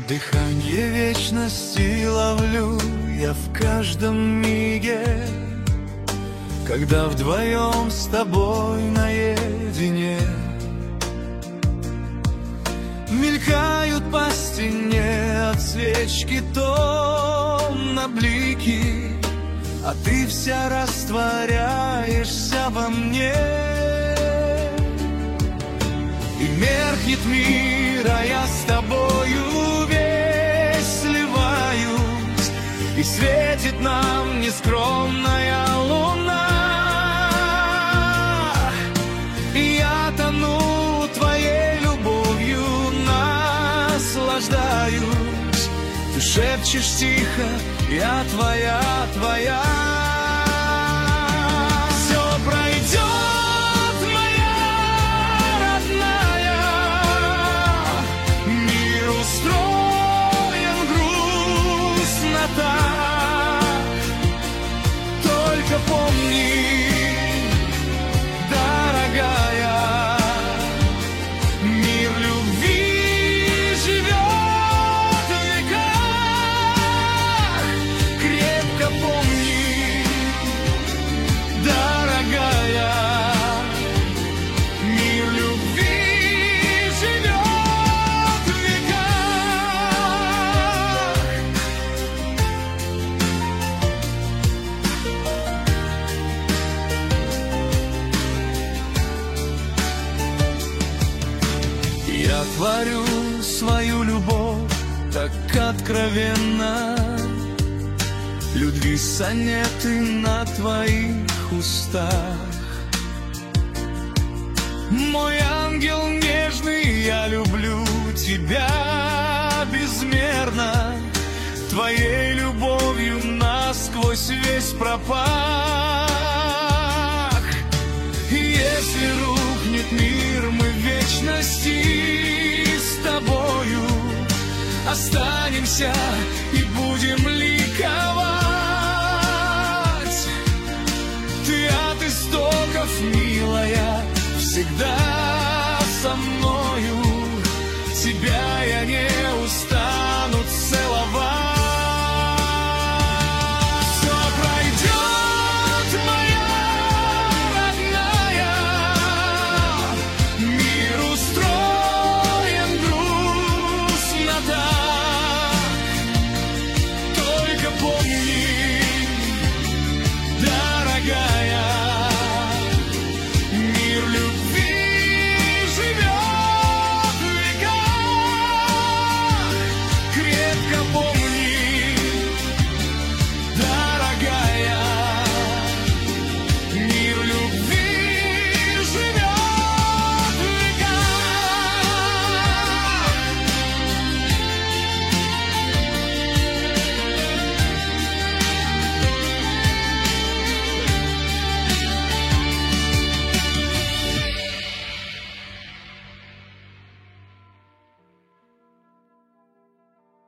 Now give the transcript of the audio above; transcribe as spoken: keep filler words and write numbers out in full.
Дыхание вечности ловлю я в каждом миге, когда вдвоем с тобой наедине. Мелькают по стене от свечки томно блики, а ты вся растворяешься во мне. И меркнет мир, а я с тобою весь сливаюсь, и светит нам нескромная луна. И я тону твоей любовью, наслаждаюсь. Ты шепчешь тихо, я твоя, твоя. Все пройдет, моя родная, мир устроен грустно так. Только помни, дорогая, мир любви живет в веках. Крепко помни, дорогая, мир любви живет в веках. Я творю свою любовь так откровенно, любви сонеты на твоих устах. Мой ангел нежный, я люблю тебя безмерно, твоей любовью насквозь весь пропах. И если рухнет мир, мы в вечности с тобою останемся и будем ликовать. Ты от истоков, милая, всегда